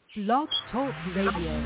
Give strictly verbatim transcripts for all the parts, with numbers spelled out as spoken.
Blog Talk Radio.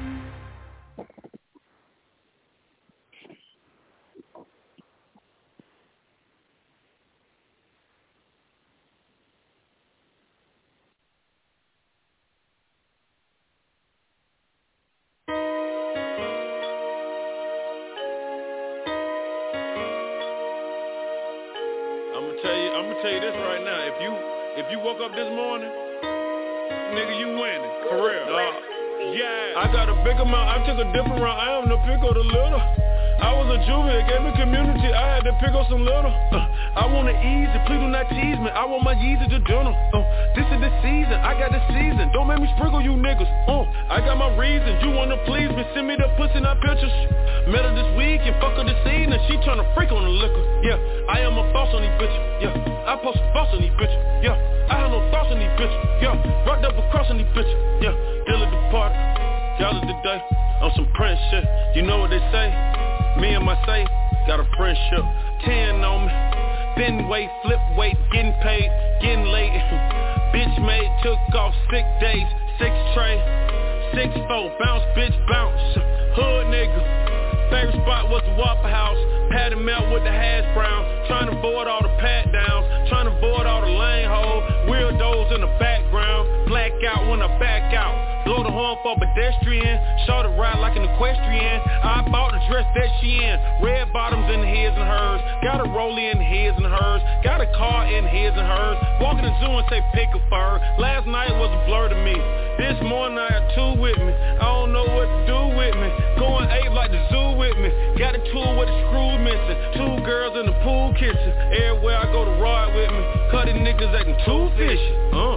Tell you this right now, if you if you woke up this morning, nigga, you winning, for real. Uh, yeah, I got a big amount, I took a different route, I am the pick of the little. I was a juvie, it gave me community, I had to pick up some little. uh, I want it easy, please do not tease me, I want my Yeezy to dinner. uh, This is the season, I got the season, don't make me sprinkle you niggas. uh, I got my reasons, you wanna please me, send me the pussy, not pictures. Met her this week and fuck her this evening, she tryna freak on the liquor. Yeah, I am a boss on these bitches. Yeah, I post a boss on these bitches. Yeah, I have no thoughts on these bitches. Yeah, rocked up across on these bitches. Yeah, deal at the party, y'all of the day, on some Prince shit. You know what they say? Me and my say, got a friendship. Ten on me, thin weight, flip weight, getting paid, getting late. Bitch made, took off sick days, six tray, six four, bounce, bitch bounce. Hood nigga. Favorite spot was the Waffle House, patty melt with the hash brown, trying to avoid all the pat downs, trying to avoid all the lane holes, weirdos in the background, black out when I back out, blow the horn for pedestrian, short the ride like an equestrian, I bought the dress that she in, red bottoms in his and hers, got a rollie in his and hers, got a car in his and hers, walk in the zoo and say pick a fur, last night was a blur to me, this morning I had two with me, I don't know what to do with me, going ape like the zoo with me, got a tool with the screws missing, two girls in the pool kissing, everywhere I go to ride with me, cutting niggas acting too fishy, uh.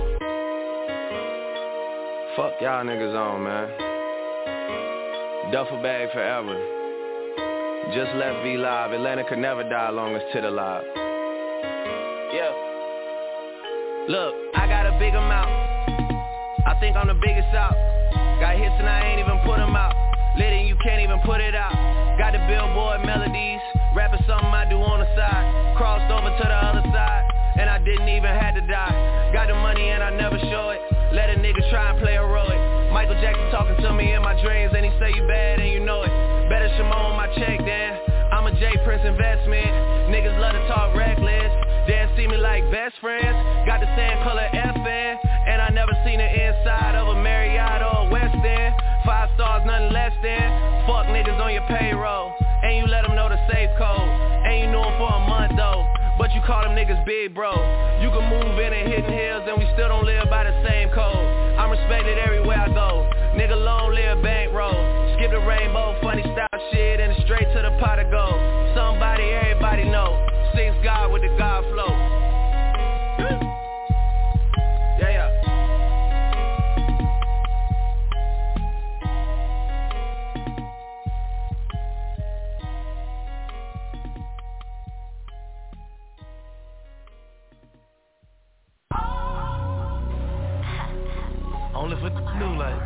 Fuck y'all niggas on, man. Duffel bag forever. Just left V Live, Atlanta could never die long as Tit alive. Yeah. Look, I got a big amount, I think I'm the biggest out. Got hits and I ain't even put them out. Lit and you can't even put it out. Got the billboard melodies, rapping something I do on the side. Crossed over to the other side, and I didn't even have to die. Got the money and I never show it. Let a nigga try and play heroic. Michael Jackson talking to me in my dreams, and he say you bad and you know it. Better Shimon on my check then. I'm a J Prince investment. Niggas love to talk reckless. Then see me like best friends. Got the same color F N, and I never seen the inside of a Marriott or a West End. Five stars, nothing less than. Fuck niggas on your payroll, and you let them know the safe code. And you knew them for a month though, but you call them niggas big bro. You can move in and hidden hills, and we still don't live by the same code. I'm respected everywhere I go. Nigga long live bankroll. Skip the rainbow, funny style shit, and straight to the pot of gold. Somebody everybody know. Sings God with the God flow. Yeah, yeah. Only for the new life.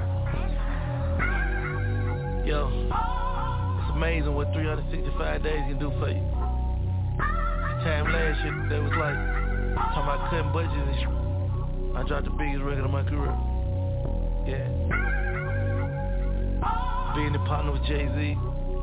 Yo, it's amazing what three hundred sixty-five days can do for you. Time last year, they was like talking about cutting budgets and shit. I dropped the biggest record of my career. Yeah. Being the partner with Jay-Z.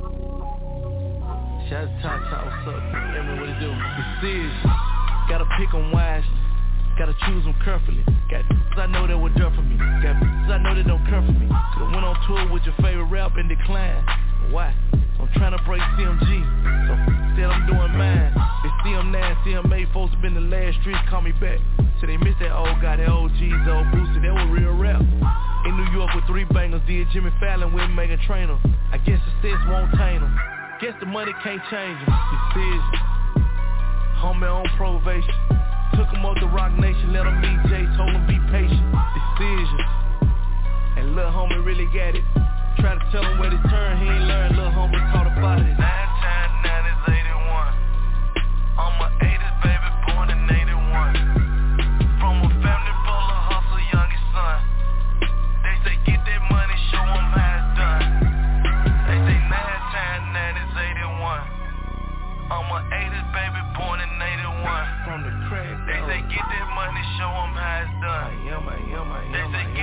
Shout out to Top Top, what's up? Everyone, what it do? Decisions. Gotta pick 'em wisely. Gotta choose them carefully. Got I know that were done for me. Got I know that don't care for me. Could've went on tour with your favorite rap and decline. Why? I'm trying to break C M G, so instead I'm doing mine. It's C M nine, C M eight, folks been the last streets, call me back. So they missed that old guy, that old G's, the old Boosie, that was real rap. In New York with three bangers, did Jimmy Fallon with Meghan Trainor. I guess success won't tame them. Guess the money can't change them. Decisions. Homie on probation. Took him up to Rock Nation, let him meet Jay, told him be patient. Decisions. And lil' homie really got it. Try to tell him where to turn, he ain't learned, lil' homie caught about it. Nine times nine is eighty-one. I'm a eighties baby, born in eighty-one. From a family full of hustle, youngest son. They say get that money, show them how it's done. They say nine times nine is eighty-one. I'm a eighties baby, born in eighty-one. From the crack, they say get that money, show them how it's done. I am, I am, I am, they say get that money.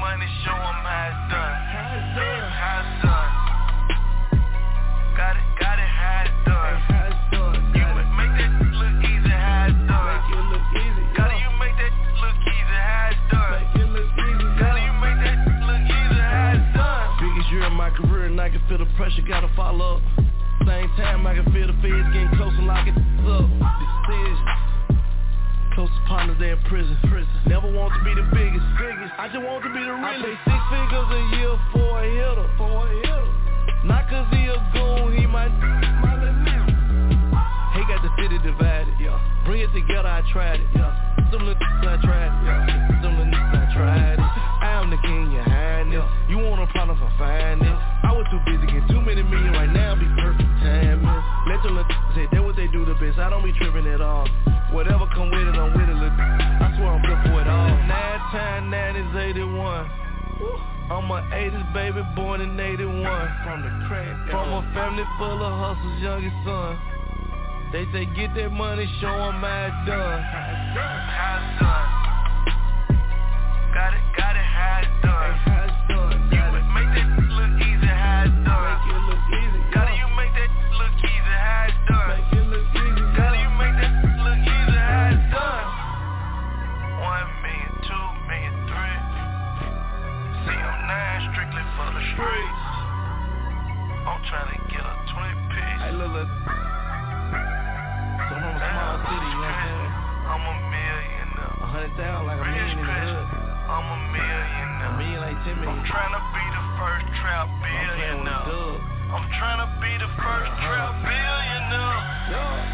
money, show 'em how it's done. How it's done. How it's done. Got it, got it, how it's done. How it's done. You make that look easy, how it's done. Make it look easy. Gotta you make that look easy, how it's done. Make it look easy. Gotta you make that look easy, how it's done. Biggest year in my career and I can feel the pressure, gotta follow up. Same time I can feel the feds getting closer, locking up. Decisions. Closest partners, they in prison. prison. Never want to be the biggest. biggest. I just want to be the realest. I pay six figures a year for a hitter. For a hitter. Not cause he a goon, he might my little nigga. He got the city divided, yeah. Bring it together, I tried it, yeah. Some little I tried it, yeah. Some little I tried it. I'm the king, you hiding it. You want a problem for finding it. I was too busy getting too many million right now, be perfect timing. Let your little say that what they do the best. I don't be tripping at all. Whatever come with it, I'm with it, look. I swear I'm good for it all. Nine times nine is eighty-one. I'm an eighties baby born in eighty-one. From the crack, from a family full of hustlers, youngest son. They say get that money, show 'em how it's done. How it's done. Got it, got it, how it's done. How it's done. You make that look easy, how it's done. Make it look easy. Gotta you make that look easy, how it's done. Make it look easy. Gotta you make that look easy, how it's done. One million, two million, three. C M nine strictly for the streets. I'm trying to get a twin piece. Hey, look, look. So I'm from a small city, you know what I'm saying? I'm a millionaire. A hundred thousand, like a million in the hood. I'm a millionaire. A million, like ten million. I'm trying to be the first trap billionaire. I'm trying to be the first uh-huh. trap billionaire. Yeah.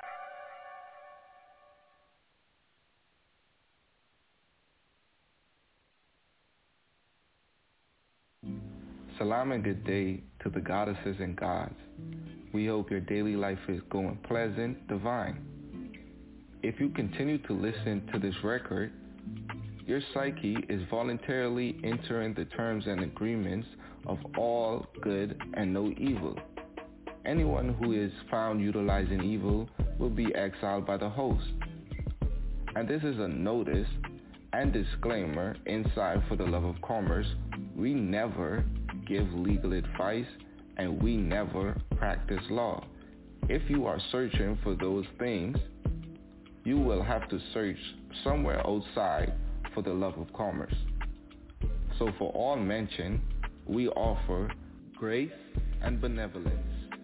Salam and good day to the goddesses and gods. We hope your daily life is going pleasant, divine. If you continue to listen to this record, your psyche is voluntarily entering the terms and agreements of all good and no evil. Anyone who is found utilizing evil will be exiled by the host. And this is a notice and disclaimer inside For the Love of Commerce. We never give legal advice and we never practice law. If you are searching for those things, you will have to search somewhere outside For the Love of Commerce. So for all mentioned, we offer grace and benevolence.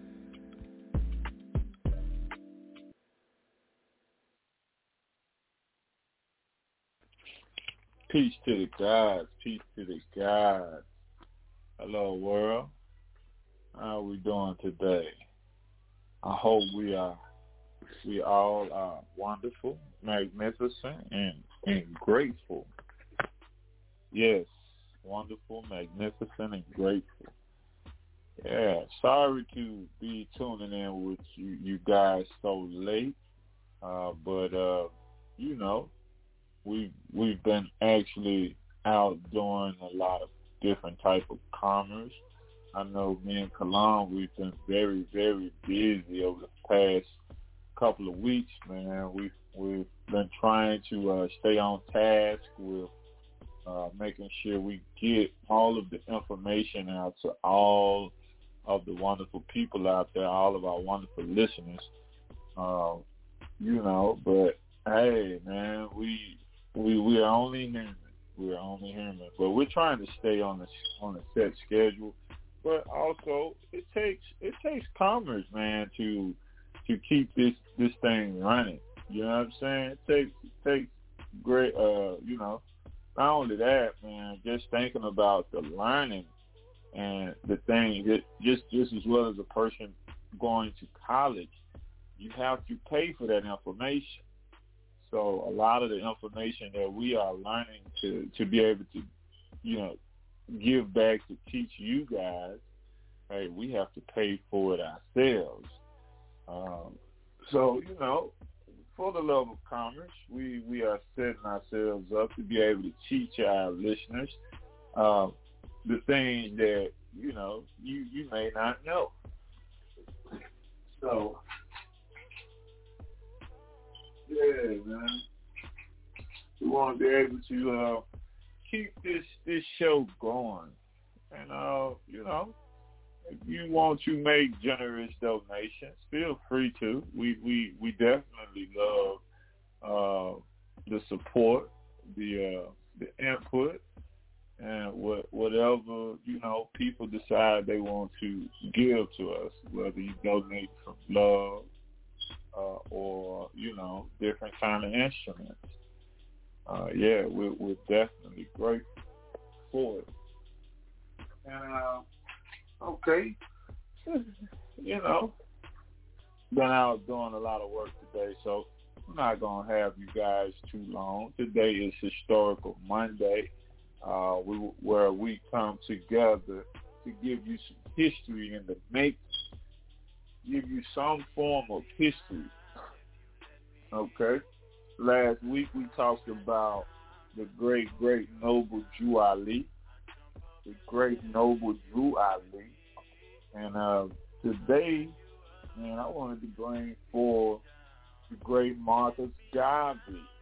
Peace to the gods, peace to the gods. Hello world, how are we doing today? I hope we are, we all are wonderful, magnificent, and, and grateful. Yes, wonderful, magnificent, and grateful. Yeah, sorry to be tuning in with you, you guys so late, uh, but uh, you know, we we've been actually out doing a lot of different type of commerce. I know me and Kalon, we've been very, very busy over the past couple of weeks, man. We've we've been trying to uh, stay on task with uh, making sure we get all of the information out to all of the wonderful people out there, all of our wonderful listeners. Uh, you know, but hey, man, we we we are only human. We're only human, but we're trying to stay on the on a set schedule. But also, it takes it takes commerce, man, to to keep this this thing running. You know what I'm saying? It takes it takes great, uh, you know. Not only that, man, just thinking about the learning and the thing that just just as well as a person going to college, you have to pay for that information. So a lot of the information that we are learning to, to be able to, you know, give back to teach you guys, hey, we have to pay for it ourselves. Um, so, you know, for the love of commerce, we, we are setting ourselves up to be able to teach our listeners uh, the things that, you know, you, you may not know. So, yeah, man. We want to be able to uh, keep this this show going. And uh, you know, if you want to make generous donations, feel free to. We we, we definitely love uh, the support, the uh, the input, and what, whatever, you know, people decide they want to give to us, whether you donate from love uh, or, you know, different kind of instruments. Uh, yeah, we're, we're definitely grateful for it. And, uh, okay, you know, been out doing a lot of work today, so I'm not going to have you guys too long. Today is Historical Monday, uh, we, where we come together to give you some history in the making, give you some form of history. Okay? Last week we talked about the great, great noble Drew Ali, the great noble Drew Ali. And uh, today, man, I wanted to bring forth the great Marcus Garvey.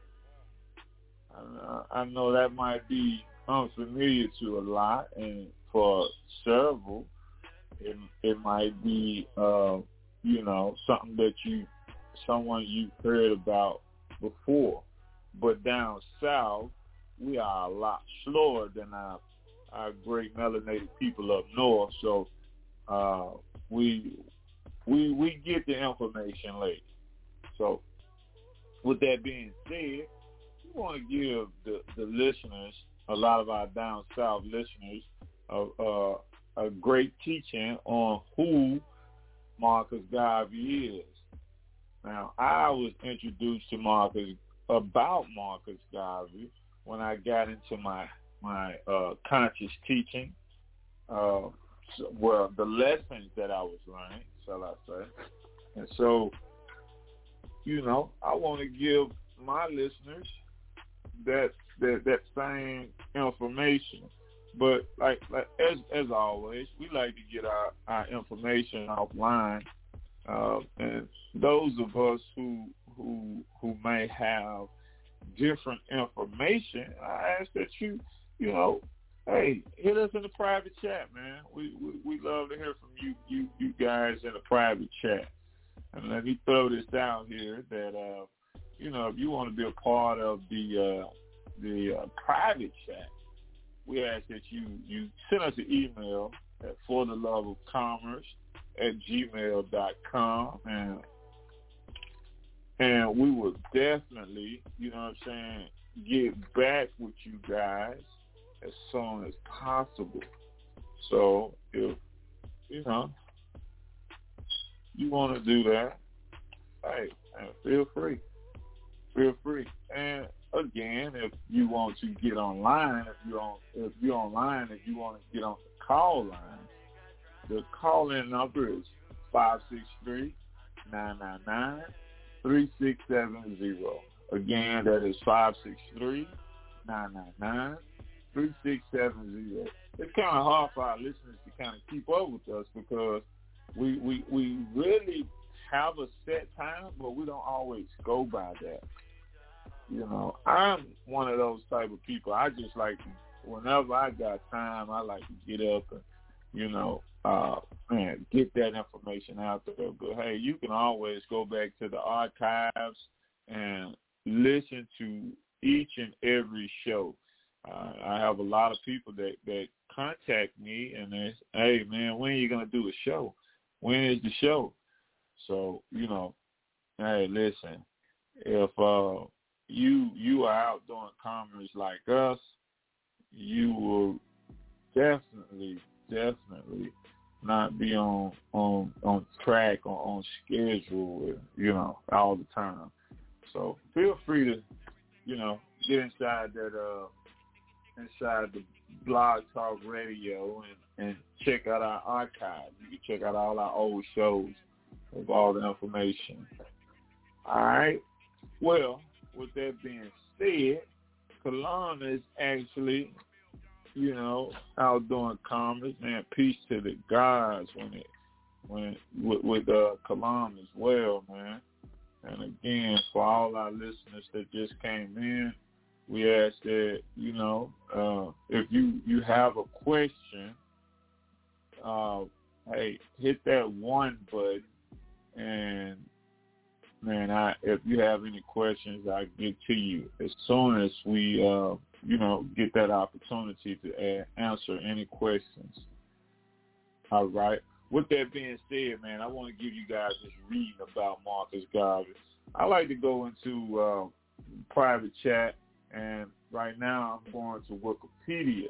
Uh, I know that might be unfamiliar to a lot, and for several, it, it might be, uh, you know, something that you, someone you've heard about before. But down south, we are a lot slower than our, our great melanated people up north, so uh, we we we get the information late. So, with that being said, we want to give the, the listeners, a lot of our down south listeners, a, a, a great teaching on who Marcus Garvey is. Now, I was introduced to Marcus, about Marcus Garvey, when I got into my my uh, conscious teaching, uh, so, well, the lessons that I was learning, shall I say. And so, you know, I want to give my listeners that that that same information. But like, like as as always, we like to get our, our information offline. Uh, and those of us who who who may have different information, I ask that you, you know, hey, hit us in the private chat, man. We we, we love to hear from you, you you guys in the private chat. And let me throw this out here that uh, you know, if you want to be a part of the uh, the uh, private chat, we ask that you you send us an email at for the love of commerce at gmail dot com, and and we will definitely, you know what I'm saying, get back with you guys as soon as possible. So if, you know, you want to do that, hey, feel free. Feel free. And again, if you want to get online, if you're on, if you're online, if you want to get on the call line, the call-in number is five six three, nine nine nine, three six seven zero. Again, that is five six three, nine nine nine, three six seven zero. It's kind of hard for our listeners to kind of keep up with us because we, we, we really have a set time, but we don't always go by that. You know, I'm one of those type of people. I just like to, whenever I got time, I like to get up and, you know, uh, man, get that information out there. But, hey, you can always go back to the archives and listen to each and every show. Uh, I have a lot of people that, that contact me and they say, hey, man, when are you going to do a show? When is the show? So, you know, hey, listen, if uh, you you are out doing commerce like us, you will definitely, definitely not be on on, on track or on schedule, you know, all the time. So feel free to, you know, get inside that uh inside the Blog Talk Radio and, and check out our archive. You can check out all our old shows with all the information. All right. Well, with that being said, Kalam is actually, you know, out doing commerce. Man, peace to the gods when it when with, with uh, Kalam as well, man. And again, for all our listeners that just came in, we ask that, you know, uh, if you, you have a question, uh, hey, hit that one button, and man, I if you have any questions, I get to you as soon as we, uh, you know, get that opportunity to a- answer any questions. All right. With that being said, man, I want to give you guys this reading about Marcus Garvey. I like to go into uh, private chat, and right now I'm going to Wikipedia.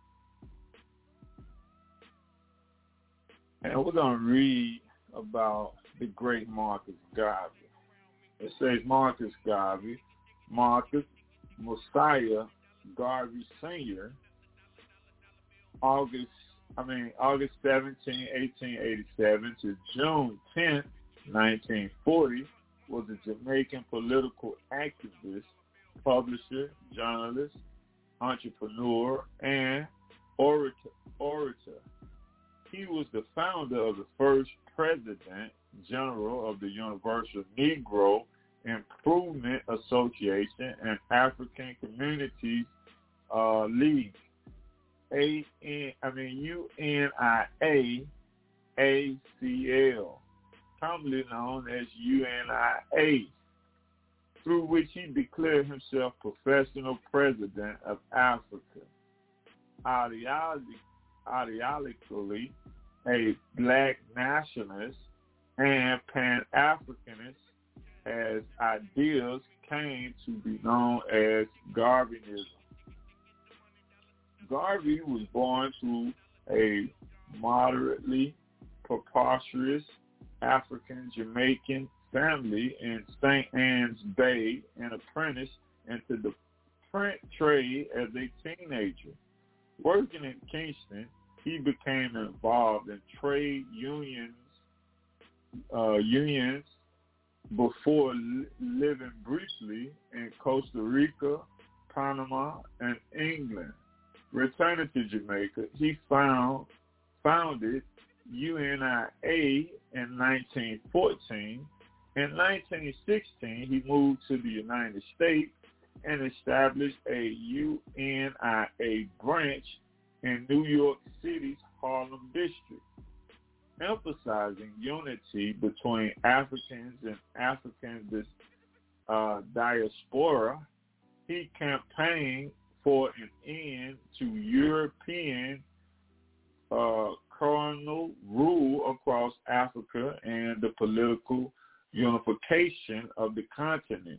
And we're going to read about the great Marcus Garvey. It says Marcus Garvey, Marcus Mosiah Garvey Senior, August, I mean August seventeenth, eighteen eighty-seven to June tenth, nineteen forty, was a Jamaican political activist, publisher, journalist, entrepreneur, and orator. orator. He was the founder of the first president general of the Universal Negro Improvement Association and African Communities uh, League, A N, I mean U N I A A C L, commonly known as U N I A, through which he declared himself professional president of Africa. Ideology, ideologically a black nationalist and Pan-Africanist, as ideas came to be known as Garveyism. Garvey was born to a moderately preposterous African-Jamaican family in Saint Anne's Bay and apprenticed into the print trade as a teenager. Working in Kingston, he became involved in trade unions, uh, unions before li- living briefly in Costa Rica, Panama, and England. Returning to Jamaica, he found founded U N I A in nineteen fourteen. In nineteen sixteen, he moved to the United States and established a U N I A branch in New York City's Harlem district, emphasizing unity between Africans and African uh, diaspora. He campaigned for an end to European uh, colonial rule across Africa and the political unification of the continent.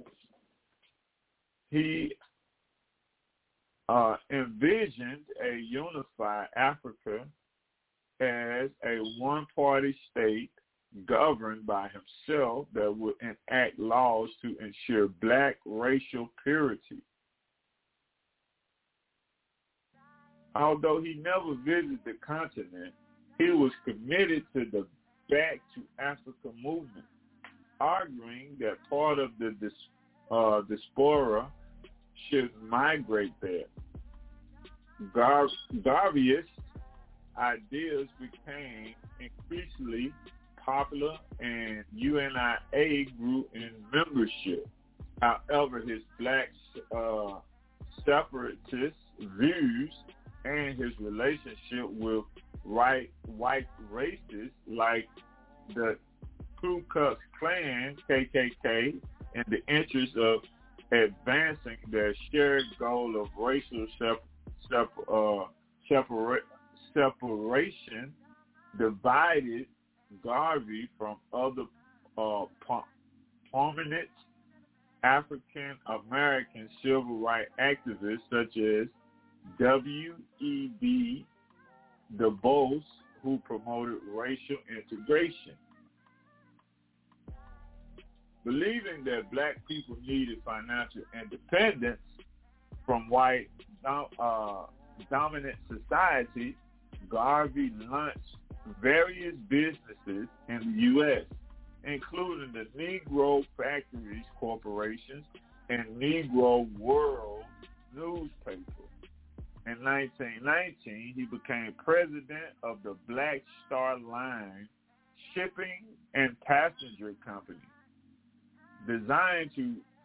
He uh, envisioned a unified Africa as a one-party state governed by himself that would enact laws to ensure black racial purity. Although he never visited the continent, he was committed to the Back to Africa movement, arguing that part of the dis, uh, diaspora should migrate there. Gar- Garveyist ideas became increasingly popular and U N I A grew in membership. However, his black uh, separatist views and his relationship with right white racists like the Ku Klux Klan, K K K, in the interest of advancing their shared goal of racial sep- sep- uh, separa- separation, divided Garvey from other uh, prominent African American civil rights activists such as W E B Du Bois, who promoted racial integration. Believing that black people needed financial independence from white uh, dominant society, Garvey launched various businesses in the U S, including the Negro Factories Corporations and Negro World newspaper. In nineteen nineteen, he became president of the Black Star Line shipping and passenger company, designed to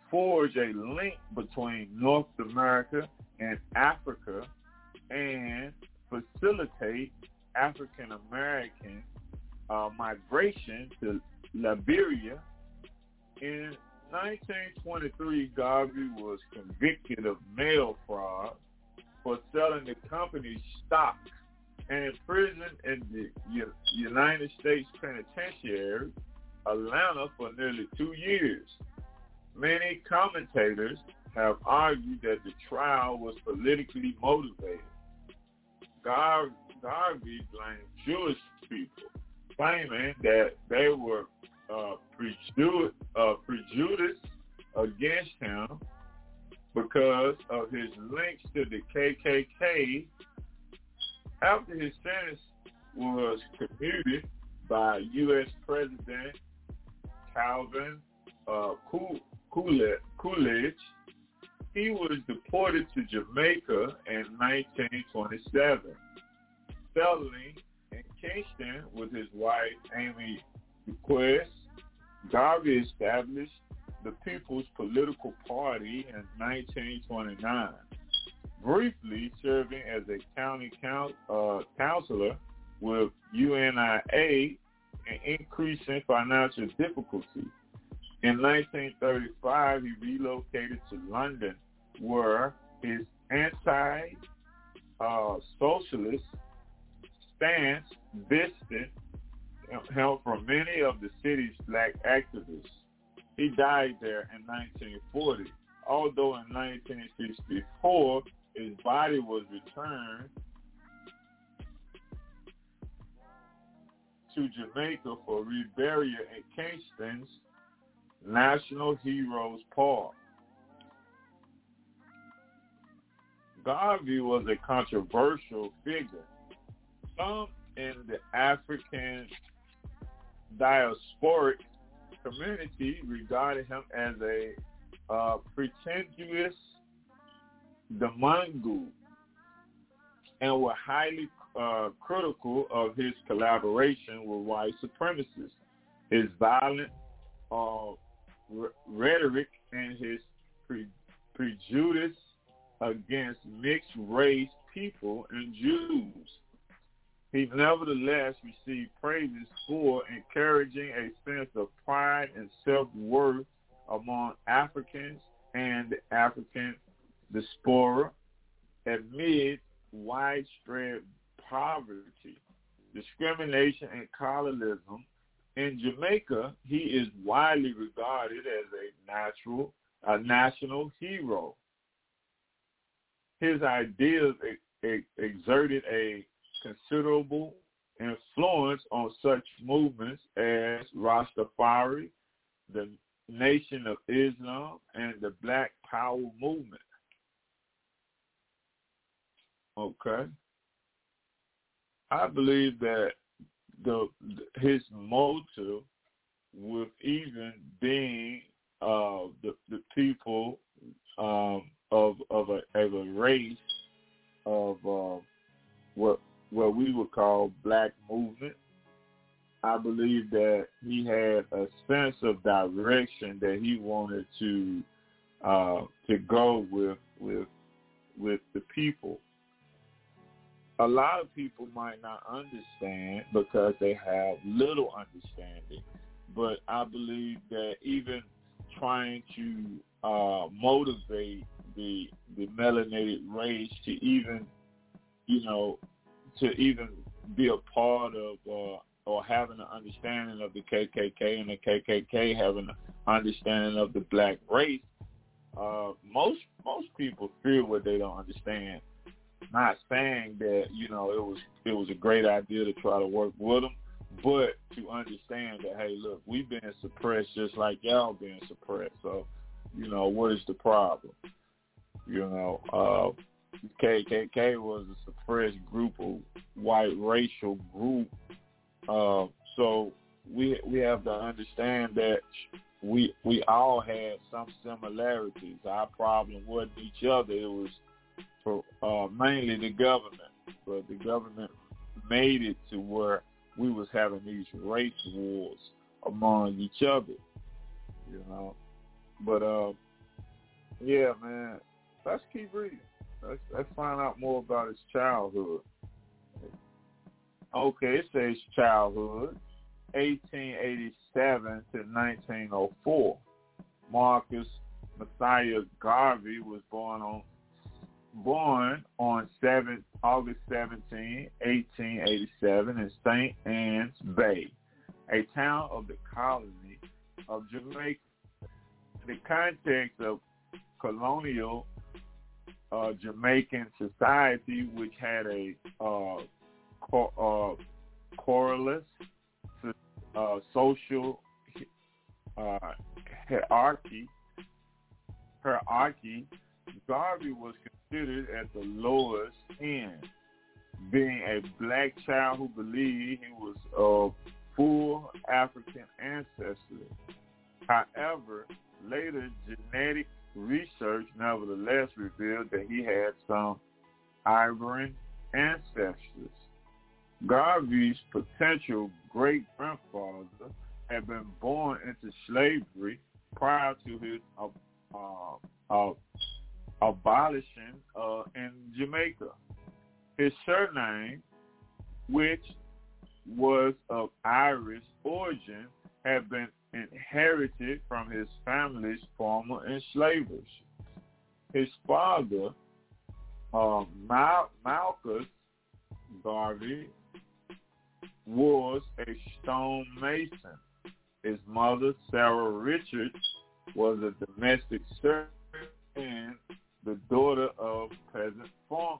forge a link between North America and Africa and facilitate African American uh, migration to Liberia. In nineteen twenty-three, Garvey was convicted of mail fraud for selling the company's stock and imprisoned in the U- United States Penitentiary, Atlanta, for nearly two years. Many commentators have argued that the trial was politically motivated. Gar- Garvey blamed Jewish people, claiming that they were uh, prejudice, uh, prejudiced against him because of his links to the K K K. After his sentence was commuted by U S President Calvin uh, Coolidge, he was deported to Jamaica in nineteen twenty-seven. Settling in Kingston with his wife, Amy Bequest, Garvey established the People's Political Party in nineteen twenty-nine, briefly serving as a county count, uh, councilor with U N I A and increasing financial difficulty. In nineteen thirty-five, he relocated to London, where his anti-socialist uh, stance distanced him from many of the city's black activists. He died there in nineteen forty, although in nineteen sixty-four, his body was returned to Jamaica for reburial in Kingston's National Heroes Park. Garvey was a controversial figure. Some in the African diasporic community regarded him as a uh, pretentious demongoon and were highly uh, critical of his collaboration with white supremacists, his violent uh, r- rhetoric, and his pre- prejudice against mixed-race people and Jews. He nevertheless received praises for encouraging a sense of pride and self-worth among Africans and the African diaspora amid widespread poverty, discrimination, and colorism. In Jamaica, he is widely regarded as a natural, a national hero. His ideas ex- ex- exerted a considerable influence on such movements as Rastafari, the Nation of Islam, and the Black Power movement. Okay. I believe that the his motive with even being uh, the the people um, of of a of a race of uh, what what we would call black movement. I believe that he had a sense of direction that he wanted to uh, to go with with with the people. A lot of people might not understand because they have little understanding, but I believe that even trying to uh, motivate the the melanated race to even, you know, to even be a part of uh, or having an understanding of the K K K and the K K K having an understanding of the black race, uh, most most people feel what they don't understand. Not saying that, you know, it was it was a great idea to try to work with them, but to understand that, hey, look, we've been suppressed just like y'all being suppressed. So, you know, what is the problem? You know, uh, K K K was a suppressed group of white racial group. Uh, so we we have to understand that we we all had some similarities. Our problem wasn't each other. It was for uh, mainly the government. But the government made it to where we was having these race wars among each other, you know. But uh, Yeah, man. Let's keep reading. Let's, let's find out more about his childhood. Okay, it says childhood, eighteen eighty-seven to nineteen oh four. Marcus Messiah Garvey was born on born on August seventeenth, eighteen eighty-seven in Saint Anne's Bay, a town of the colony of Jamaica. The context of colonial uh, Jamaican society, which had a uh, co- uh, correlate uh, social uh, hierarchy, hierarchy, Garvey was considered at the lowest end, being a black child who believed he was of full African ancestry. However, later genetic research nevertheless revealed that he had some Ivorian ancestors. Garvey's potential great-grandfather had been born into slavery prior to his uh, uh, uh, abolition uh, in Jamaica. His surname, which was of Irish origin, had been inherited from his family's former enslavers. His father, uh, Mal- Malchus Garvey, was a stonemason. His mother, Sarah Richards, was a domestic servant and the daughter of peasant farmers.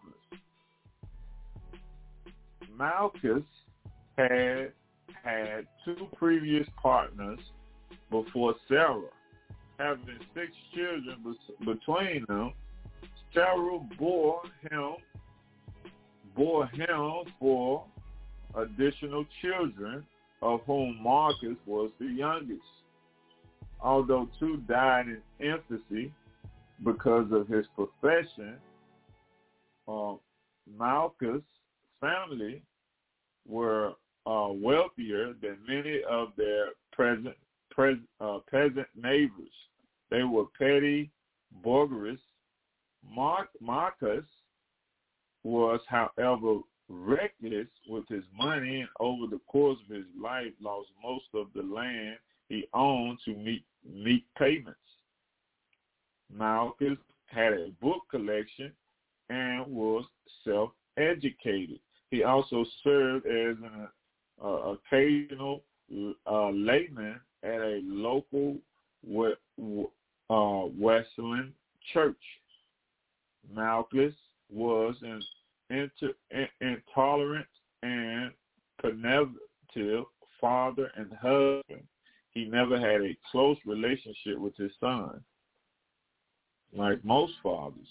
Malchus had had two previous partners before Sarah. Having six children be- between them, Sarah bore him bore him four additional children, of whom Marcus was the youngest. Although two died in infancy because of his profession, uh, Malchus' family were uh, wealthier than many of their present, pres, uh, peasant neighbors. They were petty burghers. Mar- Marcus was, however, reckless with his money, and over the course of his life lost most of the land he owned to meet meet payments. Malchus had a book collection and was self-educated. He also served as an uh, occasional uh, layman at a local uh, Wesleyan church. Malchus was an inter- intolerant and benevolent father and husband. He never had a close relationship with his son, like most fathers.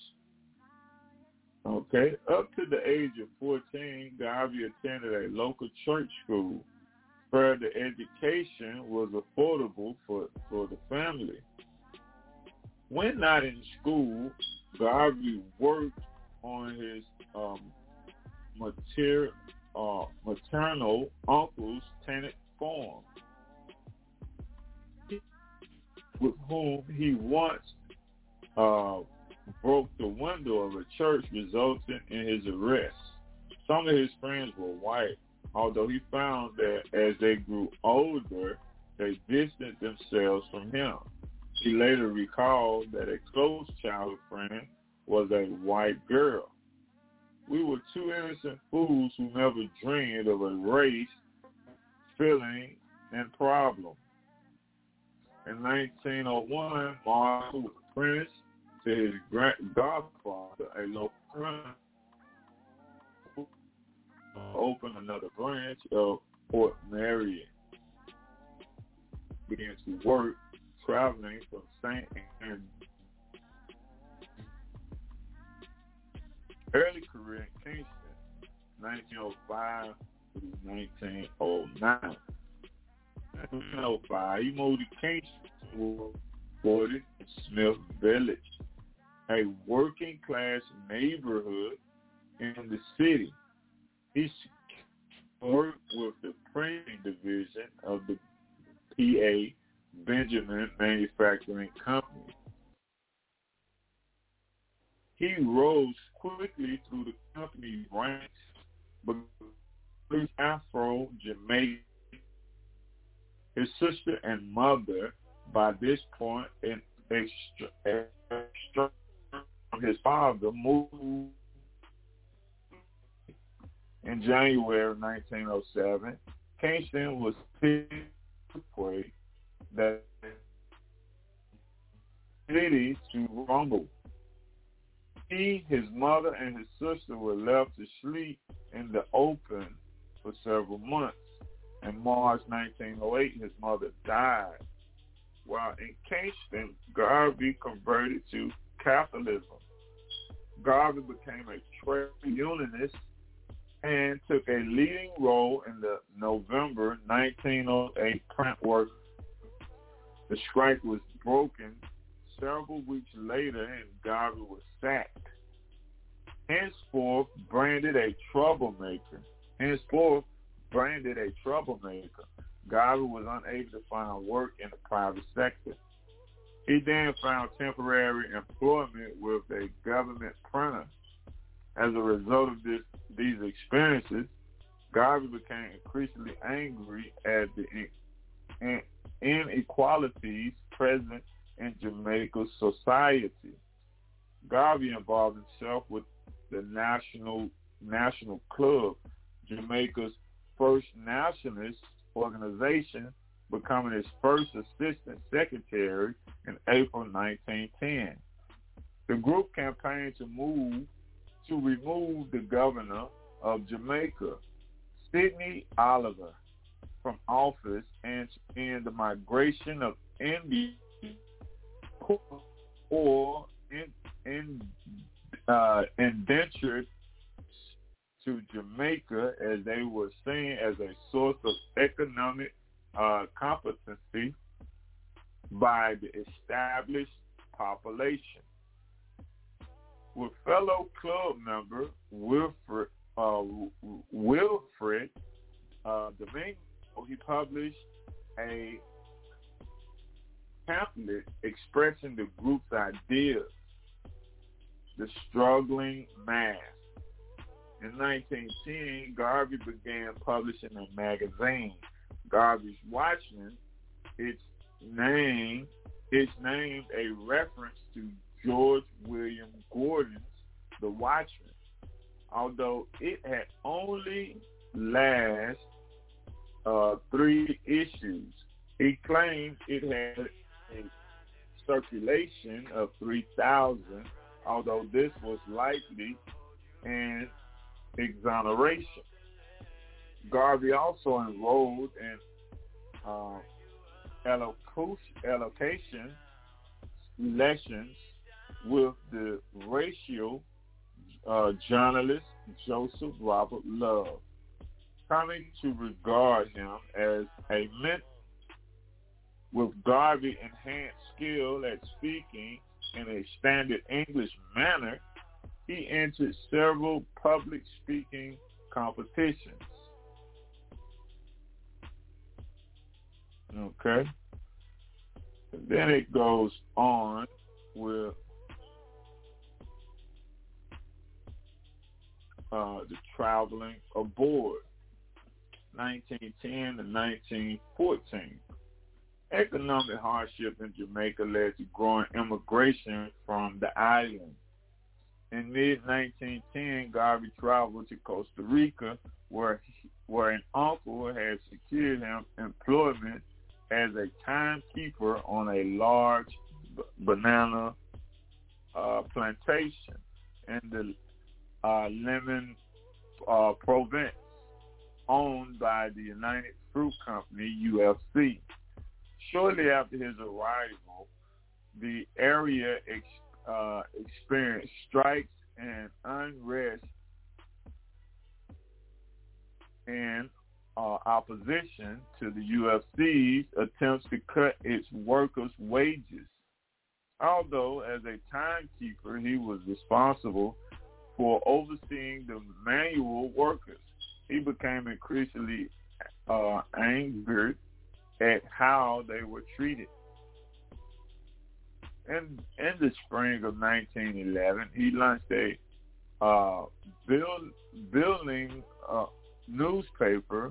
Okay, up to the age of fourteen, Garvey attended a local church school. Further education was affordable for, for the family. When not in school, Garvey worked on his um, mater, uh, maternal uncle's tenant farm, with whom he once uh, broke the window of a church, resulting in his arrest. Some of his friends were white, although he found that as they grew older, they distanced themselves from him. He later recalled that a close childhood friend was a white girl. We were two innocent fools who never dreamed of a race, feeling, and problem. In nineteen oh one, Mark was apprenticed to his grand- godfather, a local friend, opened another branch of Port Marion. Began to work traveling from Saint Anne. Early career in Kingston, nineteen oh five to nineteen oh nine. nineteen oh five, he moved to Kingston, forty in Smith Village, a working-class neighborhood in the city. He worked with the printing division of the P A Benjamin Manufacturing Company. He rose quickly through the company's ranks, but his Afro-Jamaican, his sister and mother, by this point, in extra, extra, his father moved in January nineteen oh seven. Kingston was earthquake that city to rumble. He, his mother, and his sister were left to sleep in the open for several months. In March nineteen oh eight, his mother died. While in Kingston, Garvey converted to Catholicism. Garvey became a trade unionist and took a leading role in the November nineteen oh eight plant work. The strike was broken several weeks later, and Garvey was sacked. Henceforth, branded a troublemaker. Henceforth, branded a troublemaker. Garvey was unable to find work in the private sector. He then found temporary employment with a government printer. As a result of this, these experiences, Garvey became increasingly angry at the in, in, inequalities present in Jamaica's society. Garvey involved himself with the National National Club, Jamaica's first nationalist organization, becoming its first assistant secretary in April nineteen ten. The group campaigned to move to remove the governor of Jamaica, Sidney Oliver, from office and to end the migration of Indians or in, in, uh, indentured to Jamaica, as they were seen as a source of economic uh, competency by the established population. With fellow club member Wilfred, uh, Wilfred uh, Domingo, he published a pamphlet expressing the group's ideas, the struggling mass. In nineteen ten, Garvey began publishing a magazine, Garvey's Watchman. Its name, it's named a reference to George William Gordon's The Watchman. Although it had only last uh, three issues, he claimed it had a circulation of three thousand, although this was likely an exoneration. Garvey also enrolled in uh, elocution lessons with the racial uh, journalist Joseph Robert Love, coming to regard him as a mentor. With Garvey enhanced skill at speaking in a standard English manner, he entered several public speaking competitions. Okay. And then it goes on with uh, the traveling aboard, nineteen ten to nineteen fourteen. Economic hardship in Jamaica led to growing immigration from the island. In mid nineteen ten, Garvey traveled to Costa Rica, where where an uncle had secured him employment as a timekeeper on a large b- banana uh, plantation in the uh, Lemon uh, Province, owned by the United Fruit Company, U F C. Shortly after his arrival, the area ex- uh, experienced strikes and unrest and uh, opposition to the U F C's attempts to cut its workers' wages. Although, as a timekeeper, he was responsible for overseeing the manual workers, he became increasingly uh, angered at how they were treated. in in the spring of nineteen eleven, he launched a uh, build, building uh, newspaper,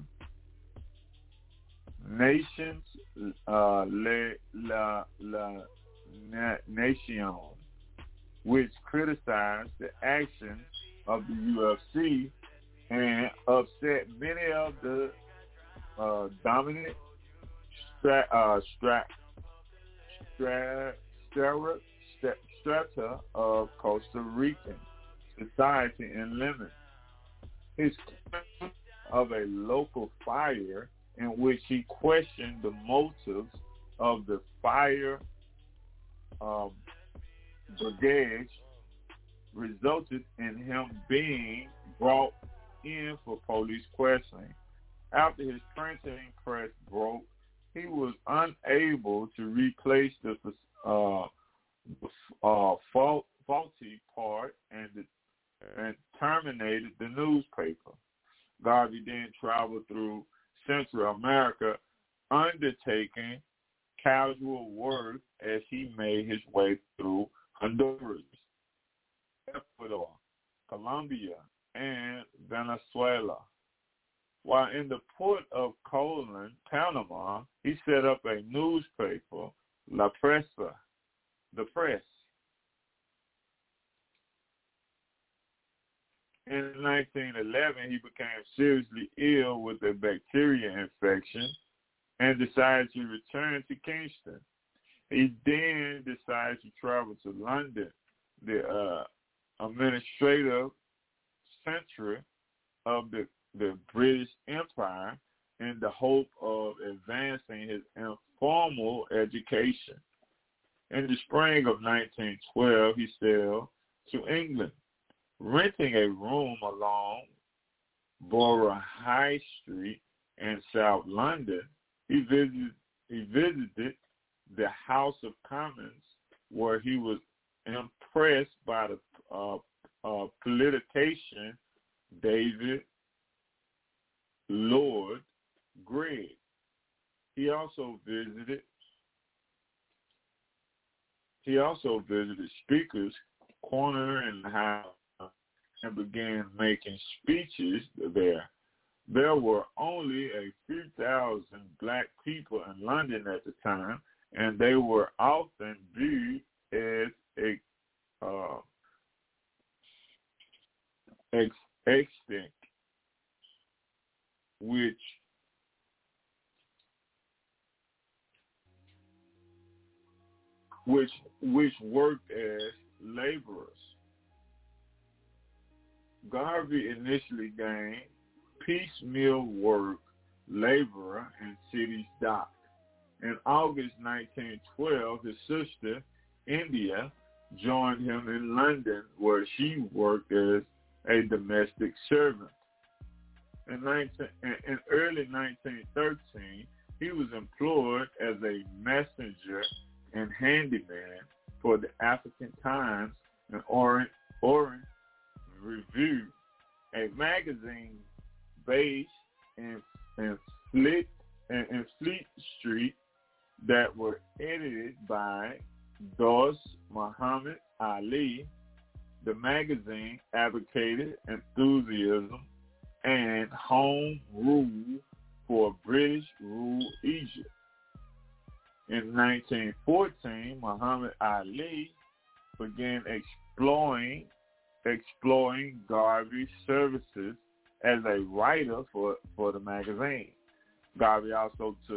Nations uh, Le, La, La Na, Nation, which criticized the actions of the U F C and upset many of the uh, dominant stra, uh, stra, stra, stra, stra, strata of Costa Rican society and limits. His claim of a local fire in which he questioned the motives of the fire um, brigade resulted in him being brought in for police questioning. After his printing press broke, he was unable to replace the uh, uh, fault, faulty part and, the, and terminated the newspaper. Garvey then traveled through Central America, undertaking casual work as he made his way through Honduras, Ecuador, Colombia, and Venezuela. While in the port of Colon, Panama, he set up a newspaper, La Prensa, the Press. In nineteen eleven, he became seriously ill with a bacteria infection and decided to return to Kingston. He then decided to travel to London, the uh, administrative center of the, the British Empire, in the hope of advancing his informal education. In the spring of nineteen twelve, he sailed to England, renting a room along Borough High Street in South London. He visited, he visited the House of Commons, where he was impressed by the uh, uh, politician David Lord Gregg. He also visited. He also visited Speaker's Corner in the House and began making speeches there. There were only a few thousand black people in London at the time, and they were often viewed as a uh, ex- extinct, which which which worked as laborers. Garvey initially gained piecemeal work laborer in city's dock. In August nineteen twelve, his sister, India, joined him in London, where she worked as a domestic servant. In, nineteen, in early nineteen thirteen, he was employed as a messenger and handyman for the African Times and Orange, Orange Review, a magazine based in, in, Fleet, in, in Fleet Street that were edited by Dost Muhammad Ali. The magazine advocated enthusiasm and home rule for British rule Egypt. In nineteen fourteen, Muhammad Ali began exploring exploring Garvey's services as a writer for, for the magazine. Garvey also took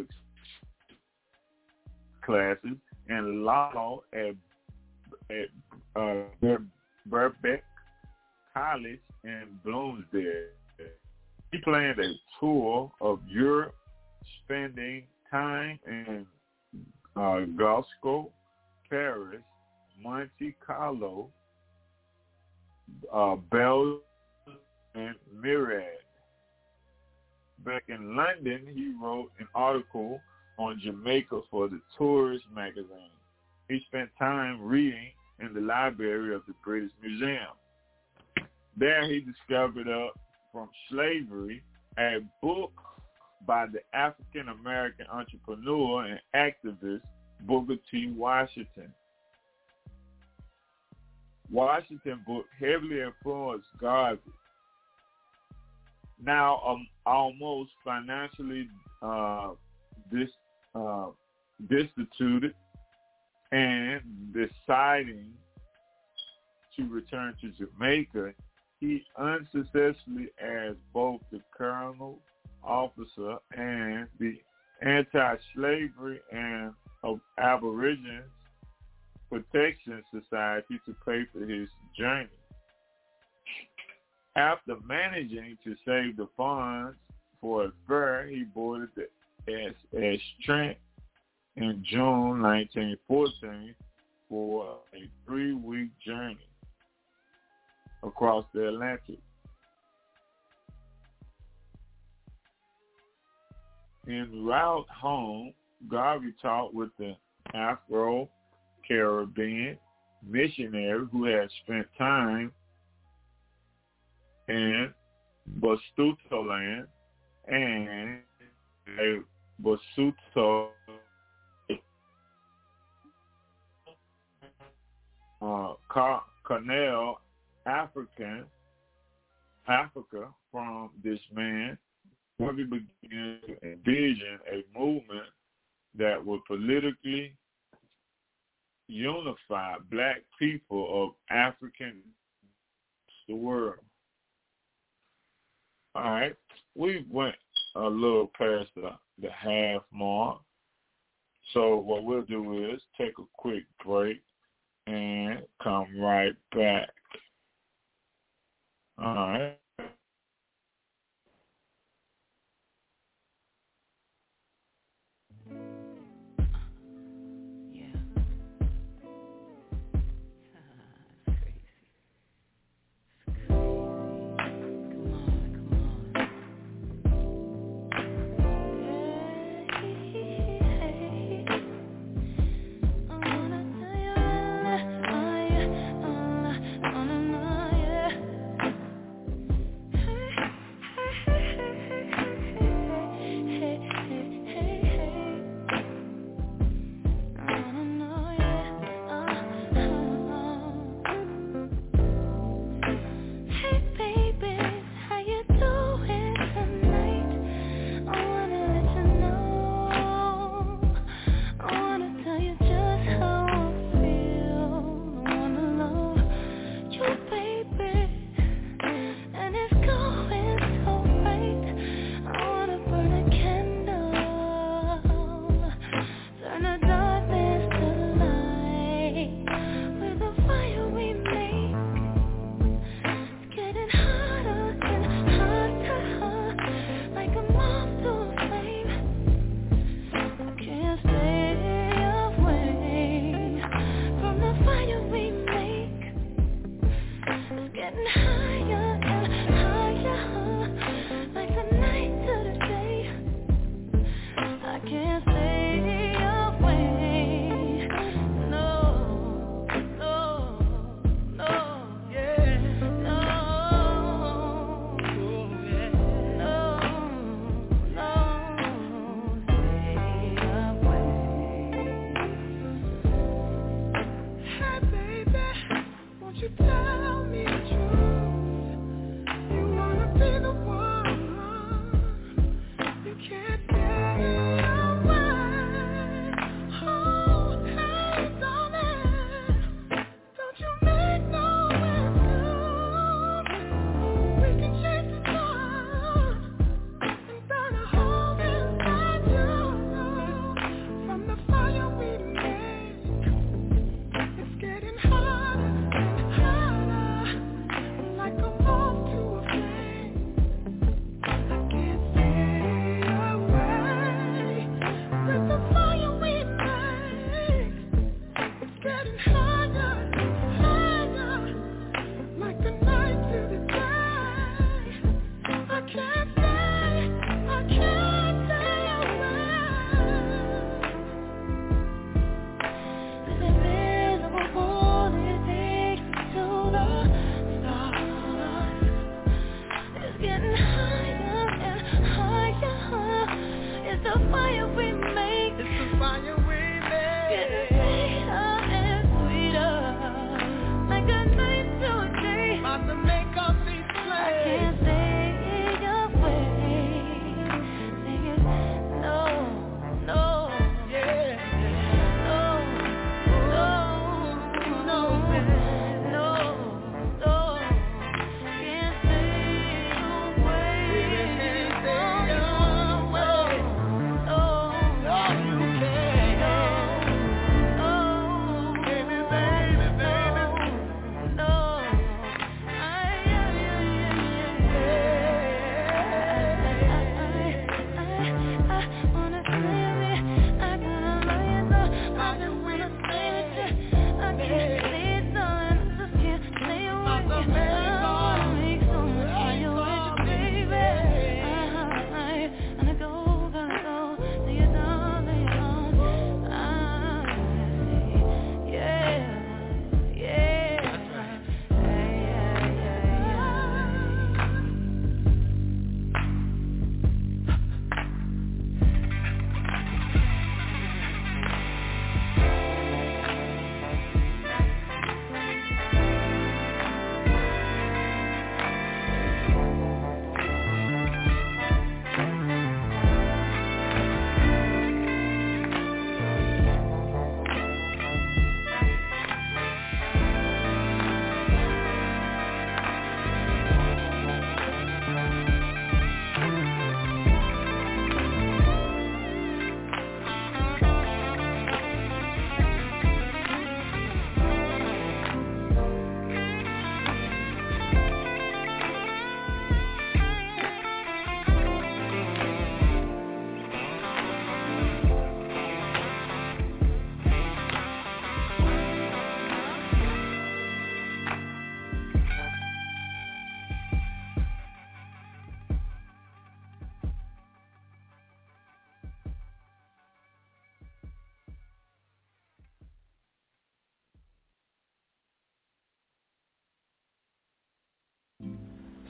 classes in law at, at uh, Birkbeck College in Bloomsbury. He planned a tour of Europe, spending time in uh, Glasgow, Paris, Monte Carlo, uh, Belgium, and Mirad. Back in London, he wrote an article on Jamaica for the Tourist magazine. He spent time reading in the library of the British Museum. There he discovered uh, From Slavery, a book by the African-American entrepreneur and activist Booker T. Washington. Washington book heavily influenced Garvey. Now um, almost financially uh, dis, uh, destituted and deciding to return to Jamaica, he unsuccessfully asked both the colonel officer and the anti-slavery and of Aborigines Protection Society to pay for his journey. After managing to save the funds for a fare, he boarded the S S Trent in June nineteen fourteen for a three-week journey across the Atlantic. En route home, Garvey talked with the Afro-Caribbean missionary who had spent time in Basutoland and a Basuto uh, Canal African Africa. From this man, Garvey began to envision a movement that would politically unify black people of African the world. All right, we went a little past the, the half mark. So what we'll do is take a quick break and come right back. All right.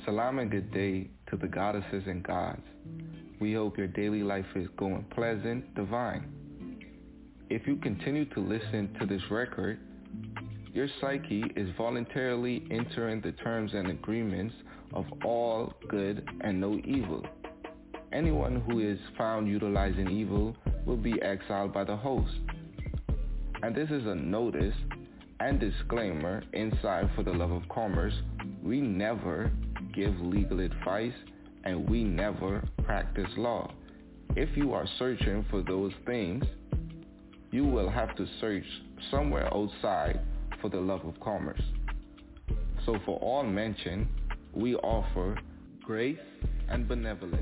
Salam and good day to the goddesses and gods. We hope your daily life is going pleasant, divine. If you continue to listen to this record, your psyche is voluntarily entering the terms and agreements of all good and no evil. Anyone who is found utilizing evil will be exiled by the host. And this is a notice and disclaimer inside For the Love of Commerce. We never give legal advice and we never practice law. If you are searching for those things, you will have to search somewhere outside For the Love of Commerce. So for all mentioned, we offer grace and benevolence.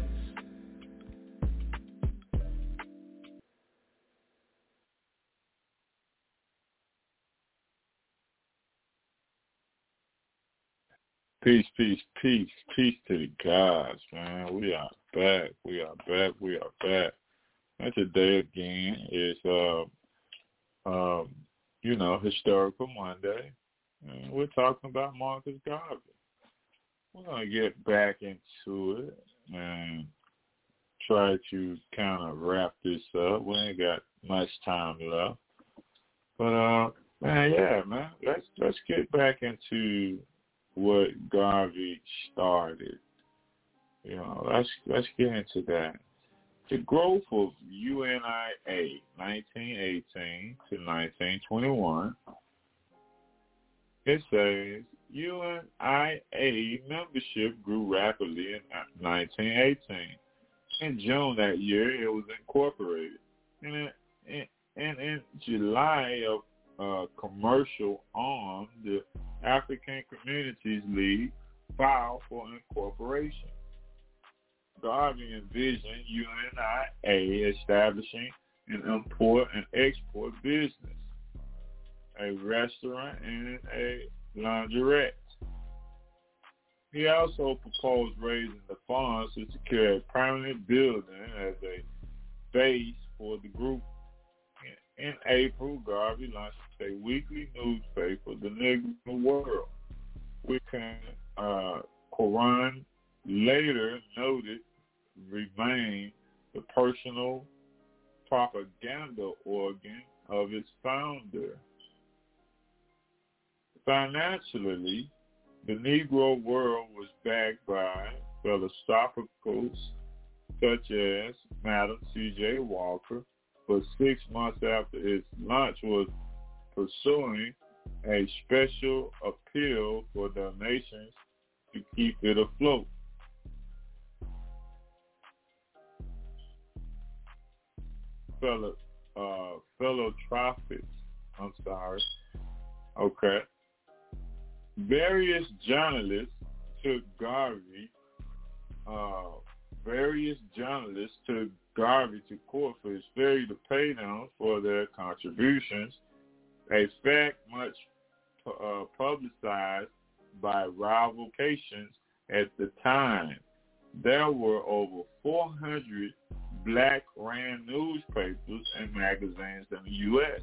Peace, peace, peace, peace to the gods, man. We are back. We are back. We are back. And today again is, uh, um, you know, Historical Monday. And we're talking about Marcus Garvey. We're going to get back into it and try to kind of wrap this up. We ain't got much time left. But, uh, man, yeah, man, let's let's get back into what Garvey started. You know, let's let's get into that. The growth of U N I A, nineteen eighteen to nineteen twenty-one. It says U N I A membership grew rapidly in nineteen eighteen. In June that year, it was incorporated, and in, in, in July of uh, commercial arm, the African Communities League filed for incorporation. Garvey envisioned U N I A establishing an import and export business, a restaurant, and a laundrette. He also proposed raising the funds to secure a permanent building as a base for the group. In April, Garvey launched a weekly newspaper, The Negro World, which uh, Quran later noted remained the personal propaganda organ of its founder. Financially, The Negro World was backed by philosophicals such as Madam C J Walker, but six months after its launch was pursuing a special appeal for donations to keep it afloat. Fellow, uh, philanthropists, I'm sorry. Okay. Various journalists took Garvey, uh, various journalists took Garvey to court for his failure to pay them for their contributions, a fact much uh, publicized by rivalcations at the time. There were over four hundred black-ran newspapers and magazines in the U S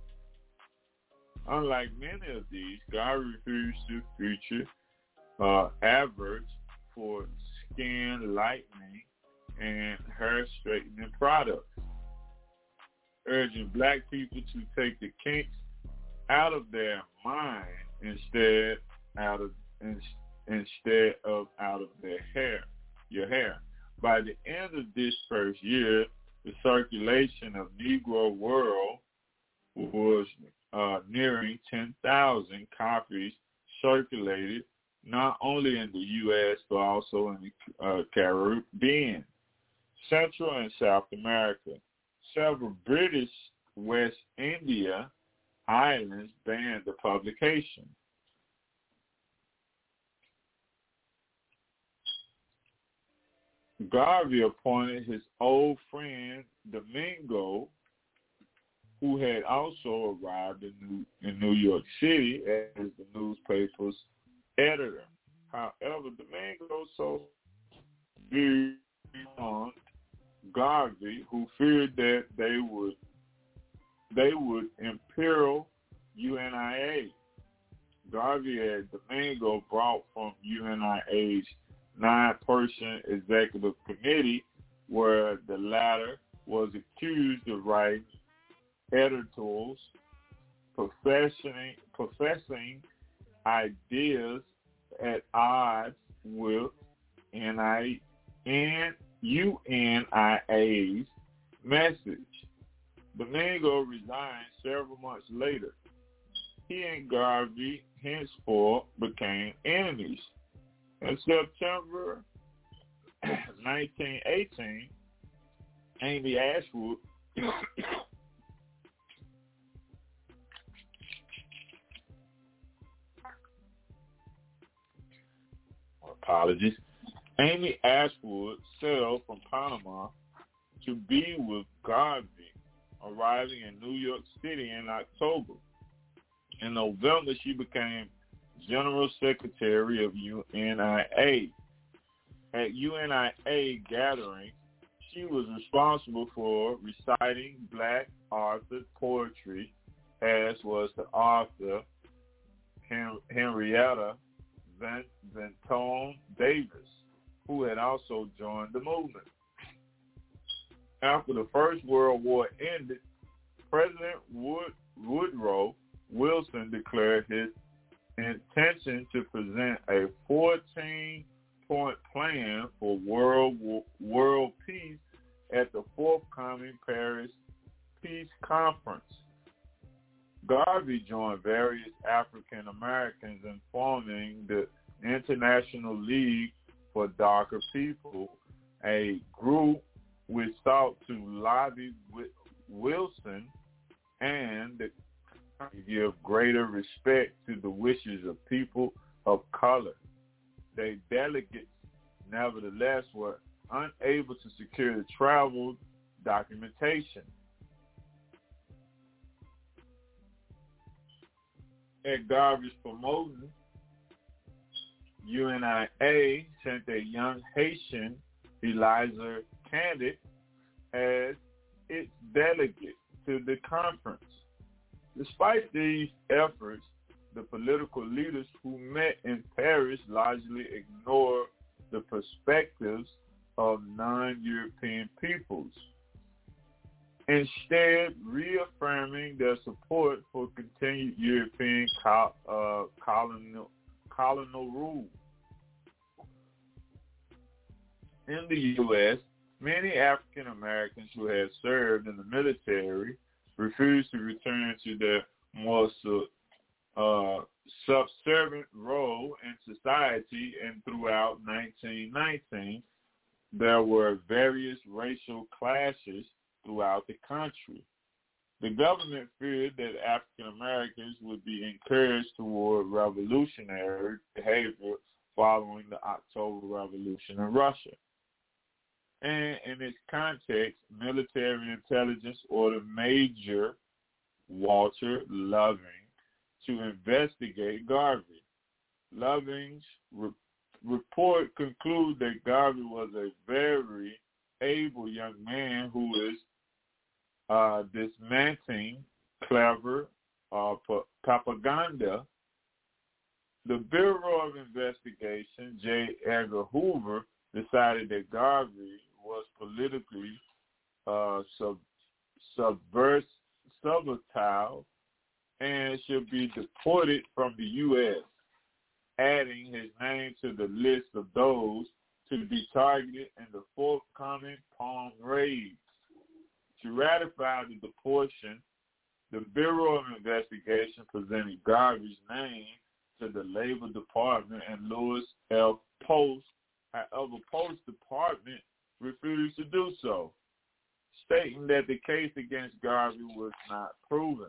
Unlike many of these, Garvey refused to feature uh, adverts for skin lightening and hair straightening products, urging black people to take the kinks out of their mind instead out of in, instead of out of their hair, your hair. By the end of this first year, the circulation of Negro World was uh, nearing ten thousand copies circulated not only in the U S but also in the uh, Caribbean, Central and South America. Several British West India islands banned the publication. Garvey appointed his old friend Domingo, who had also arrived in New, in New York City as the newspaper's editor. However, Domingo so viewed on Garvey, who feared that they would they would imperil U N I A. Garvey had Domingo brought from U N I A's nine-person executive committee, where the latter was accused of writing editorials professing, professing ideas at odds with N I, N, U N I A's message. Domingo resigned several months later. He and Garvey henceforth became enemies. In September nineteen eighteen, Amy Ashwood apologies. Amy Ashwood sailed from Panama to be with Garvey, arriving in New York City in October. In November, she became General Secretary of U N I A. At U N I A gatherings, she was responsible for reciting Black author poetry, as was the author Hen- Henrietta Vinton Davis, who had also joined the movement. After the First World War ended, President Wood- Woodrow Wilson declared his intention to present a fourteen-point plan for world world peace at the forthcoming Paris Peace Conference. Garvey joined various African Americans in forming the International League for Darker People, a group which sought to lobby with Wilson and the give greater respect to the wishes of people of color. Their delegates, nevertheless, were unable to secure the travel documentation. At Garvey's promotion, U N I A sent a young Haitian, Eliza Candid, as its delegate to the conference. Despite these efforts, the political leaders who met in Paris largely ignored the perspectives of non-European peoples, instead reaffirming their support for continued European col- uh, colonial, colonial rule. In the U S, many African Americans who had served in the military refused to return to their more uh, subservient role in society, and throughout nineteen nineteen, there were various racial clashes throughout the country. The government feared that African Americans would be encouraged toward revolutionary behavior following the October Revolution in Russia. And in its context, military intelligence ordered Major Walter Loving to investigate Garvey. Loving's re- report concluded that Garvey was a very able young man who is uh, dismantling clever uh, propaganda. The Bureau of Investigation, J. Edgar Hoover, decided that Garvey was politically uh, sub, subvers, subvertile and should be deported from the U S, adding his name to the list of those to be targeted in the forthcoming Palm raids. To ratify the deportation, the Bureau of Investigation presented Garvey's name to the Labor Department and Louis F. Post. However, Post Department refused to do so, stating that the case against Garvey was not proven.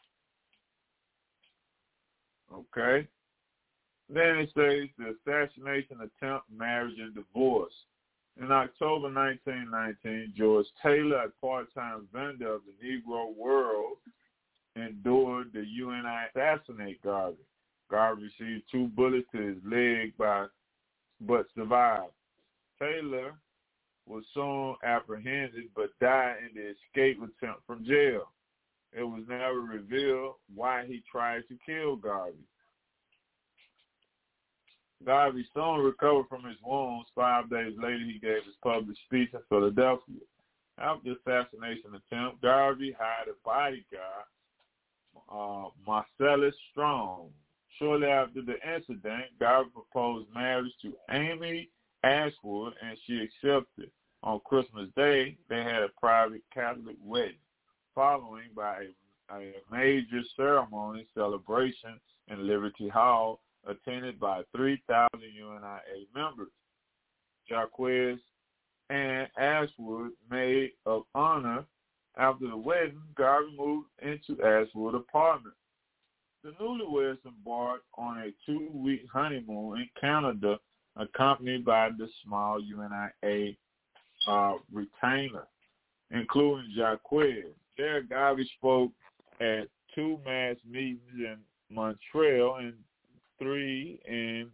Okay. Then it says the assassination attempt, marriage, and divorce. In October nineteen nineteen, George Taylor, a part-time vendor of the Negro World, endured the U N I assassinate Garvey. Garvey received two bullets to his leg by, but survived. Taylor was soon apprehended but died in the escape attempt from jail. It was never revealed why he tried to kill Garvey. Garvey soon recovered from his wounds. Five days later, he gave his public speech in Philadelphia. After the assassination attempt, Garvey hired a bodyguard, uh, Marcellus Strong. Shortly after the incident, Garvey proposed marriage to Amy Ashwood, and she accepted. On Christmas Day, they had a private Catholic wedding, following by a, a major ceremony celebration in Liberty Hall, attended by three thousand U N I A members. Jaquez and Ashwood maid of honor. After the wedding, Garvey moved into Ashwood's apartment. The newlyweds embarked on a two-week honeymoon in Canada, accompanied by the small U N I A uh, retainer, including Jaquez. There, Garvey spoke at two mass meetings in Montreal and three in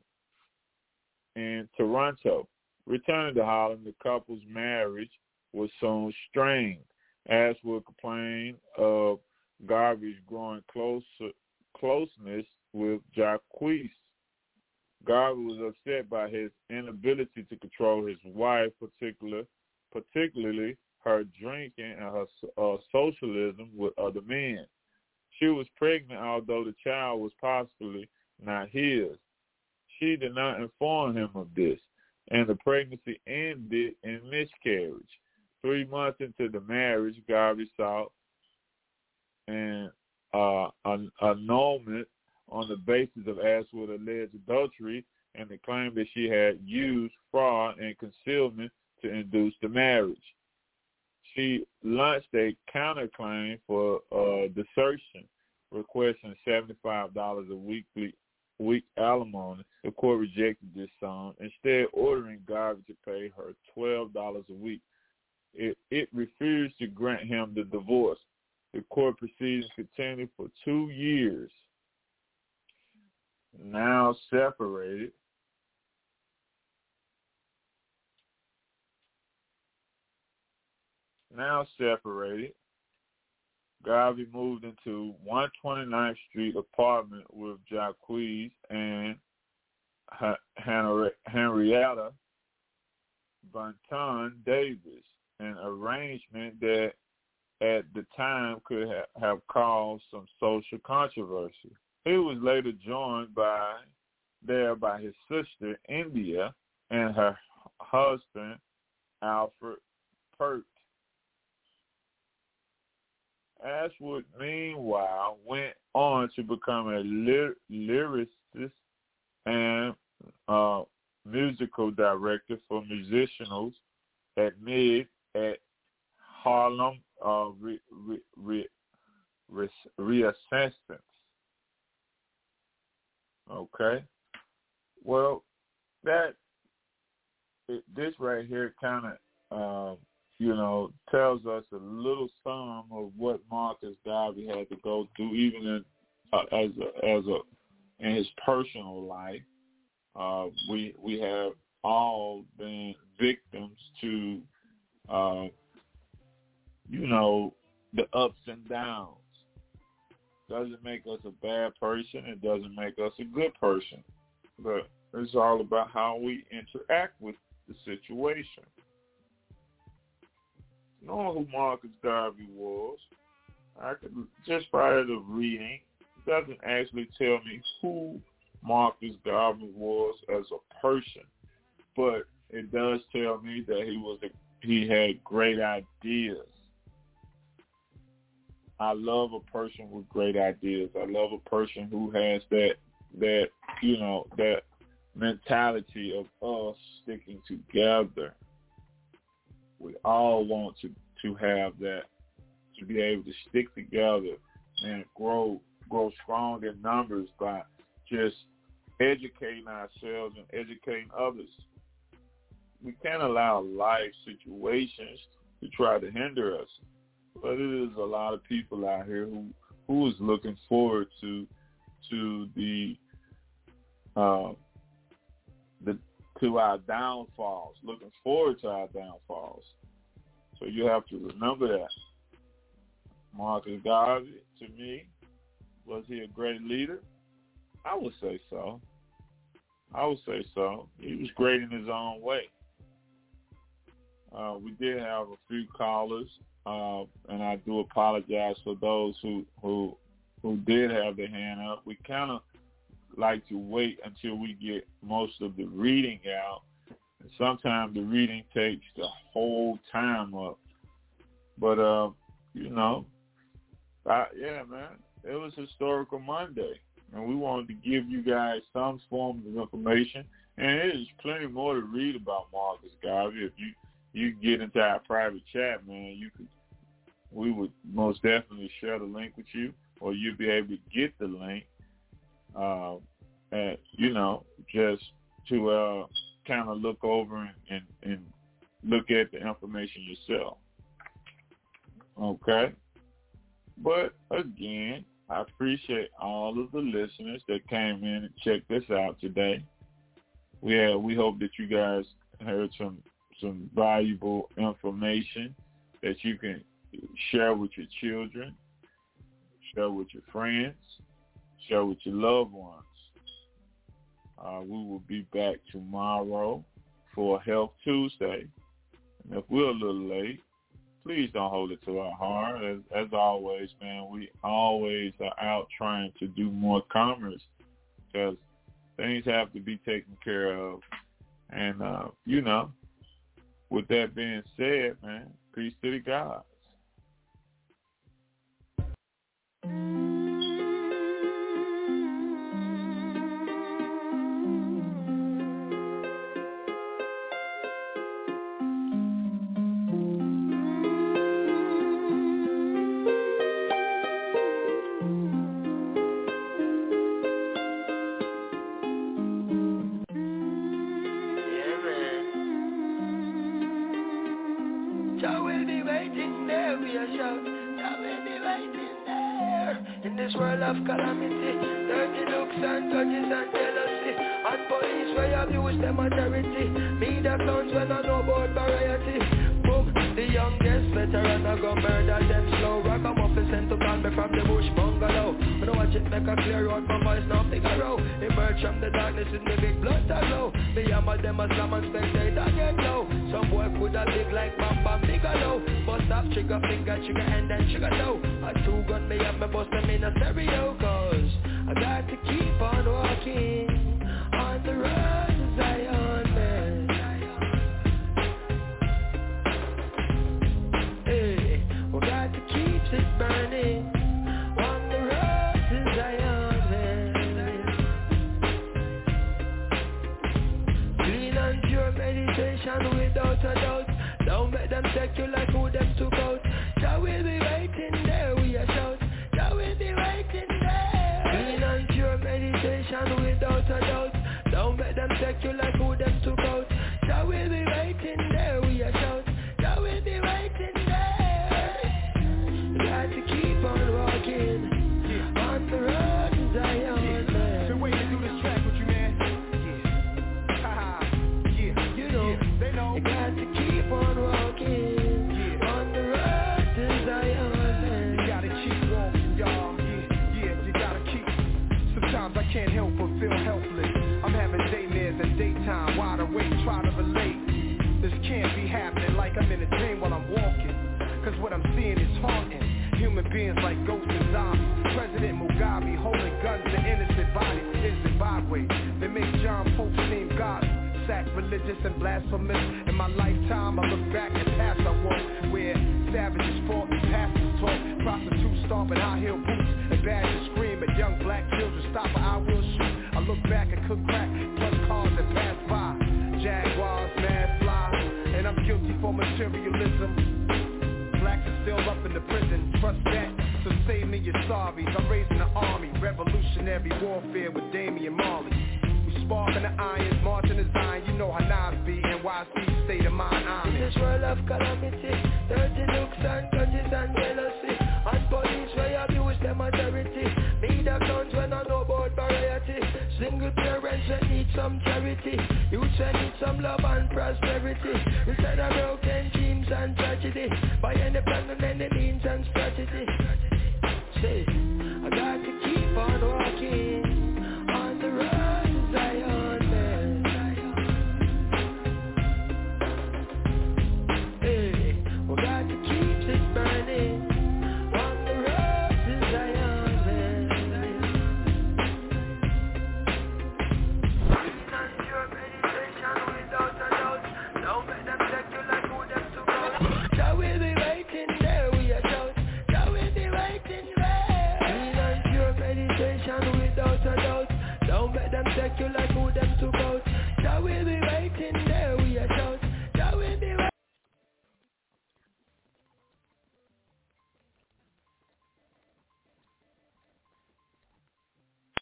in Toronto. Returning to Holland, the couple's marriage was soon strained. Ashwood complained of Garvey's growing closer, closeness with Jaquez. Garvey was upset by his inability to control his wife, particular, particularly her drinking and her uh, socialism with other men. She was pregnant, although the child was possibly not his. She did not inform him of this, and the pregnancy ended in miscarriage. Three months into the marriage, Garvey sought an uh, an annulment on the basis of Ashwood's alleged adultery and the claim that she had used fraud and concealment to induce the marriage. She launched a counterclaim for uh, desertion, requesting seventy-five dollars a weekly week alimony. The court rejected this sum, instead ordering Garvey to pay her twelve dollars a week. It, it refused to grant him the divorce. The court proceedings continued for two years. Now separated, now separated, Garvey moved into one twenty-ninth Street apartment with Jaquez and Henrietta Bunton Davis, an arrangement that at the time could ha- have caused some social controversy. He was later joined by there by his sister India and her husband Alfred Pert. Ashwood, meanwhile, went on to become a ly- lyricist and uh, musical director for musicians at Mid at Harlem uh, re- re- re- re- Reascendance. Okay. Well, that it, this right here kind of, um, you know, tells us a little sum of what Marcus Garvey had to go through, even in, uh, as a, as a in his personal life. Uh, we we have all been victims to, uh, you know, the ups and downs. Doesn't make us a bad person. It doesn't make us a good person. But it's all about how we interact with the situation. Knowing who Marcus Garvey was, I could just by the reading, it doesn't actually tell me who Marcus Garvey was as a person, but it does tell me that he was a, he had great ideas. I love a person with great ideas. I love a person who has that that you know that mentality of us sticking together. We all want to, to have that, to be able to stick together and grow grow strong in numbers by just educating ourselves and educating others. We can't allow life situations to try to hinder us. But it is a lot of people out here who, who is looking forward to to the uh, the to our downfalls, looking forward to our downfalls. So you have to remember that. Marcus Garvey, to me, was he a great leader? I would say so. I would say so. He was great in his own way. Uh, we did have a few callers, uh, and I do apologize for those who who who did have their hand up. We kind of like to wait until we get most of the reading out. And sometimes the reading takes the whole time up. But, uh, you know, I, yeah, man, it was Historical Monday. And we wanted to give you guys some form of information. And there's plenty more to read about Marcus Garvey. If you, you get into our private chat, man, you could, we would most definitely share the link with you, or you'll be able to get the link, uh, and, you know, just to uh, kind of look over and, and, and look at the information yourself. Okay? But, again, I appreciate all of the listeners that came in and checked this out today. We have, we hope that you guys heard some some valuable information that you can share with your children, share with your friends, share with your loved ones. Uh, we will be back tomorrow for Health Tuesday. And if we're a little late, please don't hold it to our heart. As, as always, man, we always are out trying to do more commerce because things have to be taken care of. And, uh, you know, with that being said, man, peace to the gods. Of calamity, dirty looks and grudges and jealousy, and police where abuse the majority. Media clowns when I know about variety. Boom, the youngest veteran I go murder them slow. Ragamuffin sent to call me from the bush bungalow. When I watch it make a clear out my voice now Figaro. Emerge from the darkness in the big blood to glow. Me hammer them a slam and spectator get low. Some boy coulda big like Bam Bam Bigelow. Bust off trigger finger, trigger and then trigger low. A two gun me and me bust them in a stereo. Cause I got to keep on walking on the road to Zion, man. Hey, we got to keep it burning on the road to Zion, man. Clean and pure meditation without a doubt. Don't make them take you like who them took out. Jah will be waiting there, we are shout. Jah will be waiting there. Clean and pure meditation without a doubt. Don't make them take you like who them took out. Jah will be waiting there, we are shout. Jah will be waiting there. Got to keep on walking on the road to Zion, man. Been waiting to do this track with you, man. Yeah. Haha. Yeah. You know, yeah. They know. You got to keep on walking yeah. on the road to Zion, man. You gotta keep walking, y'all. Yeah, yeah, you gotta keep. Sometimes I can't help but feel helpless. I'm having daymares and daytime, wide awake, try to relate. This can't be happening like I'm in a dream while I'm walking. Cause what I'm seeing is haunting. Human beings like ghosts and zombies. President Mugabe holding guns to innocent bodies in Zimbabwe. They make John Pope seem godly, sacrilegious and blasphemous. In my lifetime I look back at past I walk, where savages fought and pastors talk. Prostitutes stomping high heel boots and badgers scream at young black children. Stop or I will shoot. I look back and cook crack, plus cars that pass by. Jaguars, mad fly, and I'm guilty for materialism. Blacks are still up in the prison, trust that. So save me your sorries. I'm raising the army, revolutionary warfare with Damian Marley. We sparking the irons, marching the Zion. You know how Nas be, N Y C state of mind. I'm in this world of calamity, dirty looks and grudges and jealousy, and police where abuse the majority. Media clowns when I know about variety. Single parents that need some charity. Youths that need some love and prosperity. Instead of broken dreams and tragedy, by any plan and any means and strategy. Say, I got to keep on walking on the road to Zion, man. them secular, who them to vote. So we'll be waiting there, we are shout.